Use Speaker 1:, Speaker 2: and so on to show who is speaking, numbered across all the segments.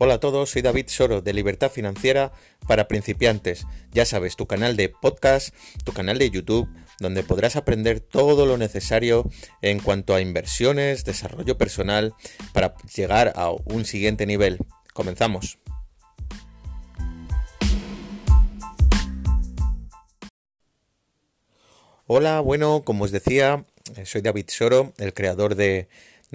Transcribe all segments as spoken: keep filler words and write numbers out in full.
Speaker 1: Hola a todos, soy David Soro de Libertad Financiera para Principiantes. Ya sabes, tu canal de podcast, tu canal de YouTube, donde podrás aprender todo lo necesario en cuanto a inversiones, desarrollo personal, para llegar a un siguiente nivel. Comenzamos. Hola, bueno, como os decía, soy David Soro, el creador de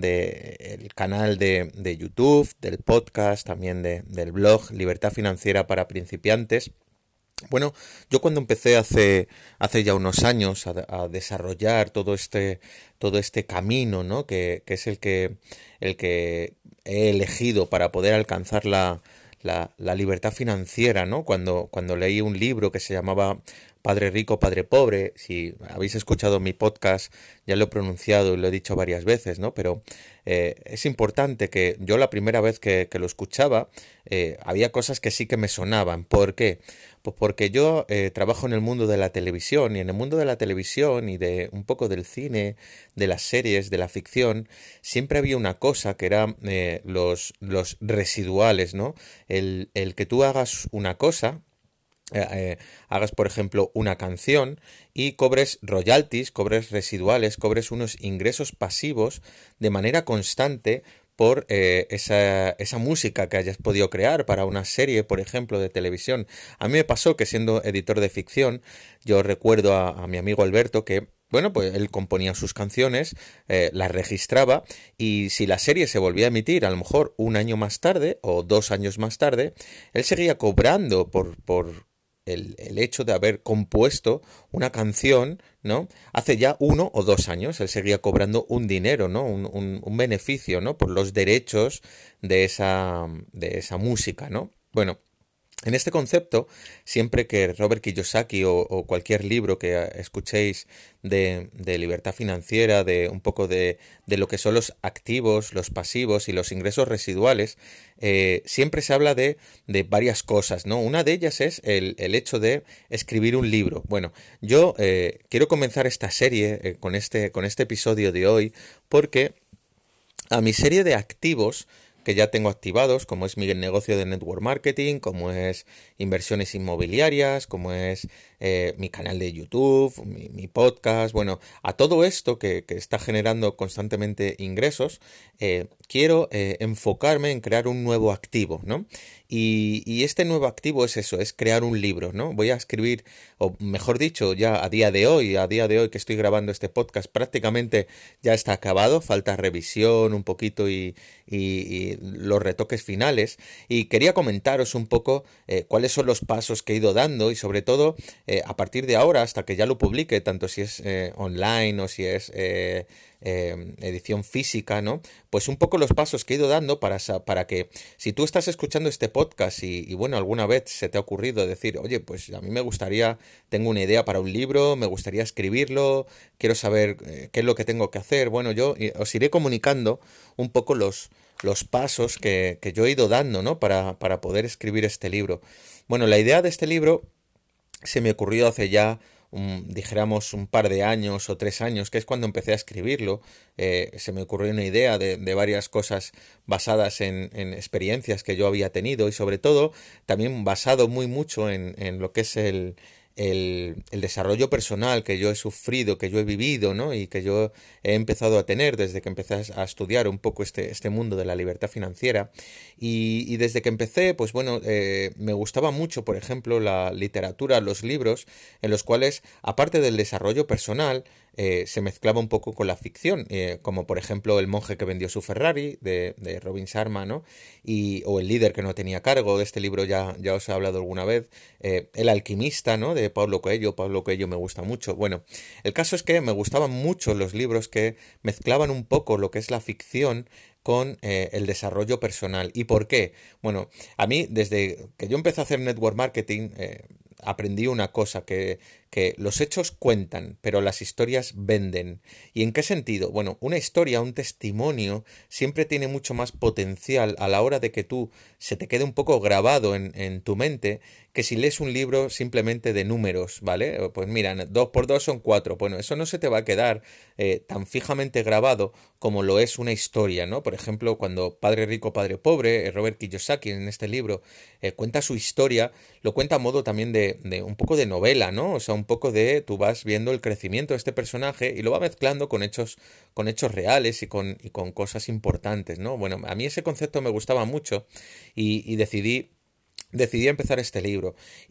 Speaker 1: del canal de, de YouTube, del podcast, también de, del blog Libertad Financiera para Principiantes. Bueno, yo cuando empecé hace, hace ya unos años a, a desarrollar todo este, todo este camino, ¿no? que, que es el que, el que he elegido para poder alcanzar la, la, la libertad financiera, ¿no? Cuando, cuando leí un libro que se llamaba Padre Rico, Padre Pobre. Si habéis escuchado mi podcast, ya lo he pronunciado y lo he dicho varias veces, ¿no? Pero eh, es importante que yo la primera vez que, que lo escuchaba, eh, había cosas que sí que me sonaban. ¿Por qué? Pues porque yo eh, trabajo en el mundo de la televisión, y en el mundo de la televisión y de un poco del cine, de las series, de la ficción, siempre había una cosa que era eh, los, los residuales, ¿no? El, el que tú hagas una cosa, eh, eh, hagas por ejemplo una canción y cobres royalties, cobres residuales, cobres unos ingresos pasivos de manera constante por eh, esa, esa música que hayas podido crear para una serie, por ejemplo, de televisión. A mí me pasó que, siendo editor de ficción, yo recuerdo a, a mi amigo Alberto que, bueno, pues él componía sus canciones, eh, las registraba, y si la serie se volvía a emitir a lo mejor un año más tarde o dos años más tarde, él seguía cobrando por, por el, el hecho de haber compuesto una canción, ¿no? Hace ya uno o dos años. Él seguía cobrando un dinero, ¿no? Un, un, un beneficio, ¿no? Por los derechos de esa, de esa música, ¿no? Bueno, en este concepto, siempre que Robert Kiyosaki o, o cualquier libro que escuchéis de, de libertad financiera, de un poco de, de lo que son los activos, los pasivos y los ingresos residuales, eh, siempre se habla de, de varias cosas, ¿no? Una de ellas es el, el hecho de escribir un libro. Bueno, yo eh, quiero comenzar esta serie eh, con este, con este episodio de hoy, porque a mi serie de activos que ya tengo activados, como es mi negocio de network marketing, como es inversiones inmobiliarias, como es eh, mi canal de YouTube, mi, mi podcast, bueno, a todo esto que, que está generando constantemente ingresos, eh, quiero eh, enfocarme en crear un nuevo activo, ¿no? Y, y este nuevo activo es eso, es crear un libro, ¿no? Voy a escribir, o mejor dicho, ya a día de hoy, a día de hoy que estoy grabando este podcast, prácticamente ya está acabado, falta revisión un poquito y, y, y los retoques finales, y quería comentaros un poco eh, cuáles son los pasos que he ido dando, y sobre todo eh, a partir de ahora hasta que ya lo publique, tanto si es eh, online o si es eh, eh, edición física, ¿no? Pues un poco los pasos que he ido dando para, para que, si tú estás escuchando este podcast y, y bueno, alguna vez se te ha ocurrido decir, oye, pues a mí me gustaría, tengo una idea para un libro, me gustaría escribirlo, quiero saber eh, qué es lo que tengo que hacer, bueno, yo eh, os iré comunicando un poco los los pasos que, que yo he ido dando, ¿no? Para, para poder escribir este libro. Bueno, la idea de este libro se me ocurrió hace ya, un, dijéramos, un par de años o tres años, que es cuando empecé a escribirlo. Eh, se me ocurrió una idea de, de varias cosas basadas en, en experiencias que yo había tenido, y sobre todo también basado muy mucho en, en lo que es el, el, el desarrollo personal que yo he sufrido, que yo he vivido, ¿no? Y que yo he empezado a tener desde que empecé a estudiar un poco este, este mundo de la libertad financiera. Y, y desde que empecé, pues bueno, eh, me gustaba mucho, por ejemplo, la literatura, los libros, en los cuales, aparte del desarrollo personal, eh, se mezclaba un poco con la ficción, eh, como por ejemplo El monje que vendió su Ferrari, de, de Robin Sharma, ¿no? Y, o El líder que no tenía cargo, de este libro ya, ya os he hablado alguna vez, eh, El alquimista, ¿no? De Paulo Coelho. Paulo Coelho me gusta mucho. Bueno, el caso es que me gustaban mucho los libros que mezclaban un poco lo que es la ficción con eh, el desarrollo personal. ¿Y por qué? Bueno, a mí, desde que yo empecé a hacer network marketing, eh, aprendí una cosa, que, que los hechos cuentan, pero las historias venden. ¿Y en qué sentido? Bueno, una historia, un testimonio, siempre tiene mucho más potencial a la hora de que tú se te quede un poco grabado en, en tu mente que si lees un libro simplemente de números, ¿vale? Pues mira, dos por dos son cuatro. Bueno, eso no se te va a quedar eh, tan fijamente grabado como lo es una historia, ¿no? Por ejemplo, cuando Padre Rico, Padre Pobre, eh, Robert Kiyosaki en este libro eh, cuenta su historia, lo cuenta a modo también de, de un poco de novela, ¿no? O sea, un poco de tú vas viendo el crecimiento de este personaje y lo va mezclando con hechos, con hechos reales y con, y con cosas importantes, ¿no? Bueno, a mí ese concepto me gustaba mucho y, y decidí Decidí empezar este libro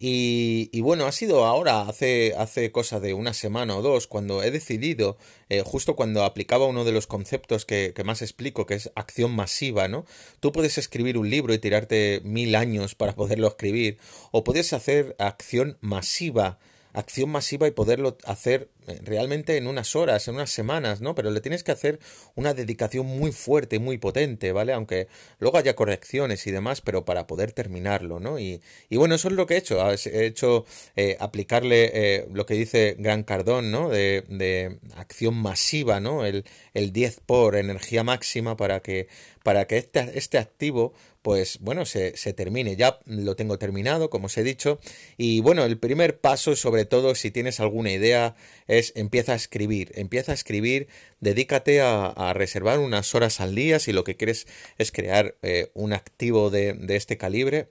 Speaker 1: y, y bueno, ha sido ahora, hace, hace cosa de una semana o dos, cuando he decidido, eh, justo cuando aplicaba uno de los conceptos que, que más explico, que es acción masiva, ¿no? Tú puedes escribir un libro y tirarte mil años para poderlo escribir, o puedes hacer acción masiva, acción masiva y poderlo hacer eh, realmente en unas horas, en unas semanas, ¿no? Pero le tienes que hacer una dedicación muy fuerte, muy potente, ¿vale? Aunque luego haya correcciones y demás, pero para poder terminarlo, ¿no? Y, y bueno, eso es lo que he hecho. Ah, He hecho eh, aplicarle eh, lo que dice Gran Cardón, ¿no? De, de acción masiva, ¿no? El, el diez por energía máxima para que, para que este, este activo pues bueno, se, se termine. Ya lo tengo terminado, como os he dicho. Y bueno, el primer paso, sobre todo, si tienes alguna idea, es empieza a escribir. Empieza a escribir, dedícate a, a reservar unas horas al día si lo que quieres es crear eh, un activo de, de este calibre.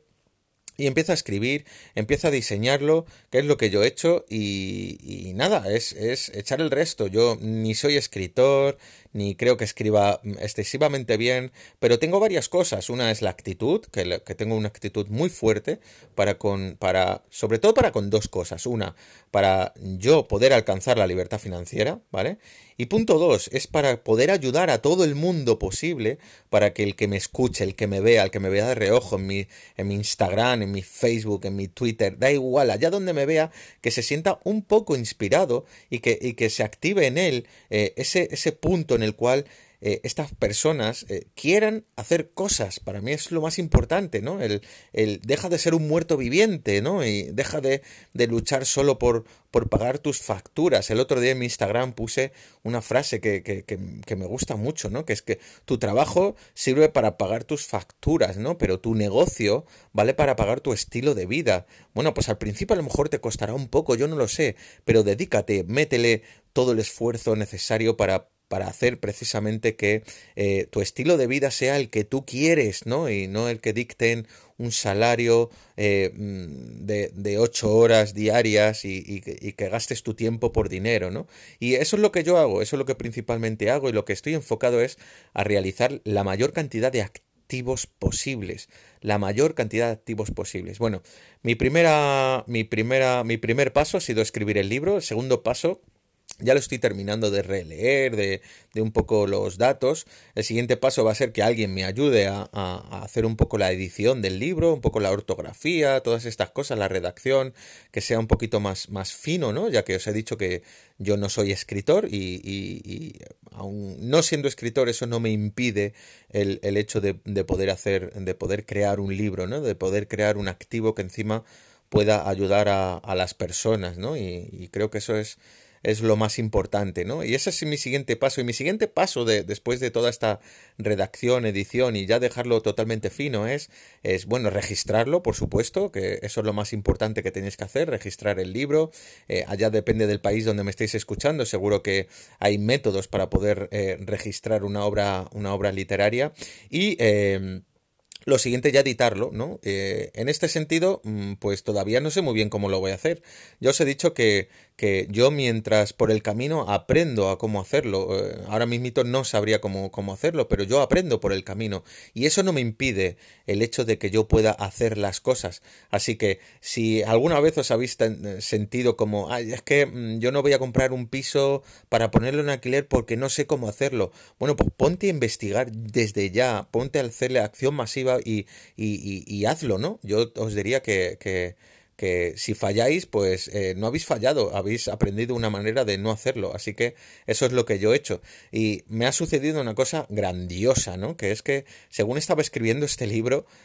Speaker 1: Y empieza a escribir, empieza a diseñarlo, que es lo que yo he hecho, y, y nada, es, es echar el resto. Yo ni soy escritor, ni creo que escriba excesivamente bien, pero tengo varias cosas. Una es la actitud, que, la- que tengo una actitud muy fuerte para con, para, sobre todo para con dos cosas. Una, para yo poder alcanzar la libertad financiera, ¿vale? Y punto dos, es para poder ayudar a todo el mundo posible, para que el que me escuche, el que me vea, el que me vea de reojo en mi, en mi Instagram, en mi Facebook, en mi Twitter, da igual, allá donde me vea, que se sienta un poco inspirado y que, y que se active en él eh, ese, ese punto en el cual eh, estas personas eh, quieran hacer cosas. Para mí es lo más importante, ¿no? El, el deja de ser un muerto viviente, ¿no? Y deja de, de luchar solo por, por pagar tus facturas. El otro día en mi Instagram puse una frase que, que, que, que me gusta mucho, ¿no? Que es que tu trabajo sirve para pagar tus facturas, ¿no? Pero tu negocio vale para pagar tu estilo de vida. Bueno, pues al principio a lo mejor te costará un poco, yo no lo sé, pero dedícate, métele todo el esfuerzo necesario para para hacer precisamente que eh, tu estilo de vida sea el que tú quieres, ¿no? Y no el que dicten un salario eh, mm, de, de ocho horas diarias y, y que y que gastes tu tiempo por dinero, ¿no? Y eso es lo que yo hago, eso es lo que principalmente hago y lo que estoy enfocado es a realizar la mayor cantidad de activos posibles, la mayor cantidad de activos posibles. Bueno, mi primera, mi primera, mi primer paso ha sido escribir el libro. El segundo paso ya lo estoy terminando de releer, de, de un poco los datos. El siguiente paso va a ser que alguien me ayude a, a- a hacer un poco la edición del libro, un poco la ortografía, todas estas cosas, la redacción, que sea un poquito más, más fino, ¿no? Ya que os he dicho que yo no soy escritor y, y- y aun no siendo escritor eso no me impide el, el hecho de, de poder hacer, de poder crear un libro, ¿no? De poder crear un activo que encima pueda ayudar a, a las personas, ¿no? Y, y creo que eso es es lo más importante, ¿no? Y ese es mi siguiente paso. Y mi siguiente paso de, después de toda esta redacción, edición y ya dejarlo totalmente fino es, es, bueno, registrarlo, por supuesto, que eso es lo más importante que tenéis que hacer, registrar el libro. Eh, allá depende del país donde me estéis escuchando, seguro que hay métodos para poder eh, registrar una obra, una obra literaria. Y... Eh, lo siguiente ya editarlo, ¿no? Eh, en este sentido, mm, pues todavía no sé muy bien cómo lo voy a hacer. Ya os he dicho que, que yo mientras por el camino aprendo a cómo hacerlo, eh, ahora mismito no sabría cómo, cómo hacerlo, pero yo aprendo por el camino. Y eso no me impide el hecho de que yo pueda hacer las cosas. Así que si alguna vez os habéis ten- sentido como, ay, es que mm, yo no voy a comprar un piso para ponerlo en alquiler porque no sé cómo hacerlo. Bueno, pues ponte a investigar desde ya, ponte a hacerle acción masiva y, y, y- y hazlo, ¿no? Yo os diría que, que, que si falláis, pues eh, no habéis fallado, habéis aprendido una manera de no hacerlo. Así que eso es lo que yo he hecho. Y me ha sucedido una cosa grandiosa, ¿no? Que es que según estaba escribiendo este libro,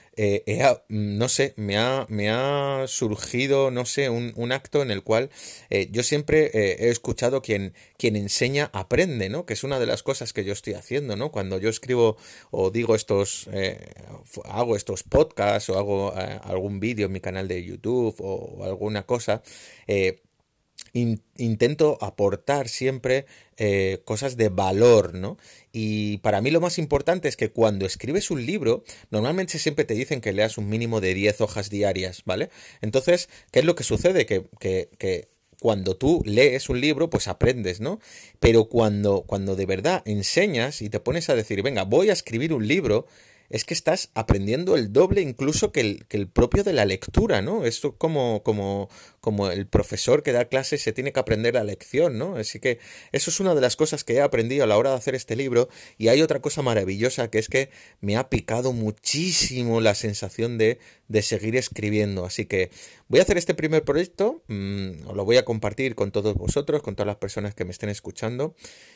Speaker 1: eh, he a- no sé, me ha, me ha surgido, no sé, un, un acto en el cual eh, yo siempre eh, he escuchado quien, quien enseña aprende, ¿no? Que es una de las cosas que yo estoy haciendo, ¿no? Cuando yo escribo o digo estos, eh, f- hago estos podcasts o hago eh, algún vídeo en mi canal de YouTube o, alguna cosa, eh, in- intento aportar siempre eh, cosas de valor, ¿no? Y para mí lo más importante es que cuando escribes un libro, normalmente siempre te dicen que leas un mínimo de diez hojas diarias, ¿vale? Entonces, ¿qué es lo que sucede? Que, que, que cuando tú lees un libro, pues aprendes, ¿no? Pero cuando, cuando de verdad enseñas y te pones a decir, venga, voy a escribir un libro, es que estás aprendiendo el doble incluso que el, que el propio de la lectura, ¿no? Esto como, como, como el profesor que da clases se tiene que aprender la lección, ¿no? Así que eso es una de las cosas que he aprendido a la hora de hacer este libro. Y hay otra cosa maravillosa que es que me ha picado muchísimo la sensación de, de seguir escribiendo. Así que voy a hacer este primer proyecto, mmm, os lo voy a compartir con todos vosotros, con todas las personas que me estén escuchando.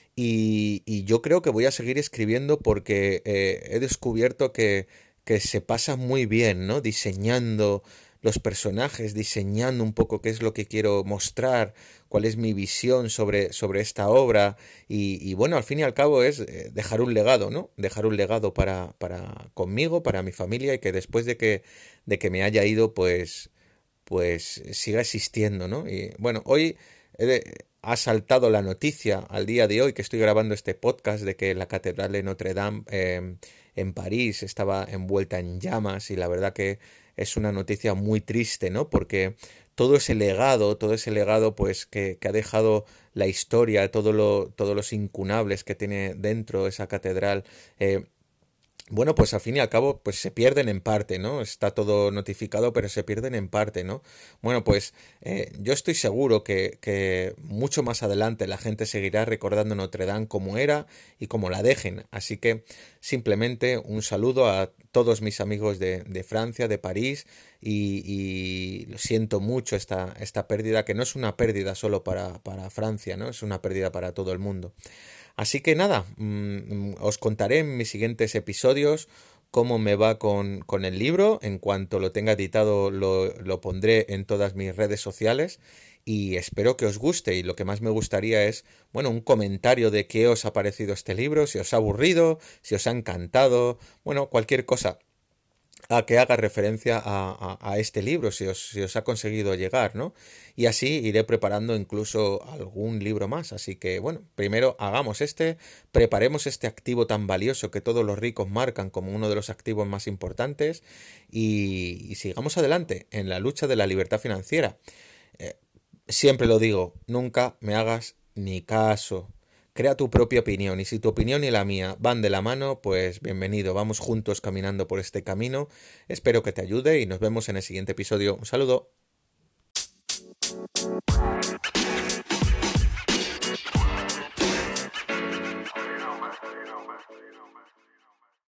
Speaker 1: Y, y yo creo que voy a seguir escribiendo porque eh, he descubierto que, que se pasa muy bien, ¿no? Diseñando los personajes, diseñando un poco qué es lo que quiero mostrar, cuál es mi visión sobre, sobre esta obra. Y, y bueno, al fin y al cabo es eh, dejar un legado, ¿no? Dejar un legado para, para conmigo, para mi familia y que después de que, de que me haya ido, pues pues siga existiendo, ¿no? Y bueno, hoy he de- ha saltado la noticia al día de hoy que estoy grabando este podcast de que la Catedral de Notre Dame eh, en París estaba envuelta en llamas y la verdad que es una noticia muy triste, ¿no? Porque todo ese legado, todo ese legado pues que, que ha dejado la historia, todo lo, todos los incunables que tiene dentro esa catedral, eh, bueno, pues al fin y al cabo, pues se pierden en parte, ¿no? Está todo notificado, pero se pierden en parte, ¿no? Bueno, pues eh, yo estoy seguro que, que mucho más adelante la gente seguirá recordando Notre Dame como era y como la dejen. Así que simplemente un saludo a todos mis amigos de, de Francia, de París, y, y lo siento mucho esta, esta pérdida, que no es una pérdida solo para, para Francia, ¿no? Es una pérdida para todo el mundo. Así que nada, mm, os contaré en mis siguientes episodios cómo me va con, con el libro. En cuanto lo tenga editado lo, lo pondré en todas mis redes sociales y espero que os guste. Y lo que más me gustaría es, bueno, un comentario de qué os ha parecido este libro, si os ha aburrido, si os ha encantado, bueno, cualquier cosa a que haga referencia a, a- a este libro, si os, si os ha conseguido llegar, ¿no? Y así iré preparando incluso algún libro más. Así que, bueno, primero hagamos este, preparemos este activo tan valioso que todos los ricos marcan como uno de los activos más importantes y, y sigamos adelante en la lucha de la libertad financiera. Eh, Siempre lo digo, nunca me hagas ni caso. Crea tu propia opinión y si tu opinión y la mía van de la mano, pues bienvenido, vamos juntos caminando por este camino. Espero que te ayude y nos vemos en el siguiente episodio. Un saludo.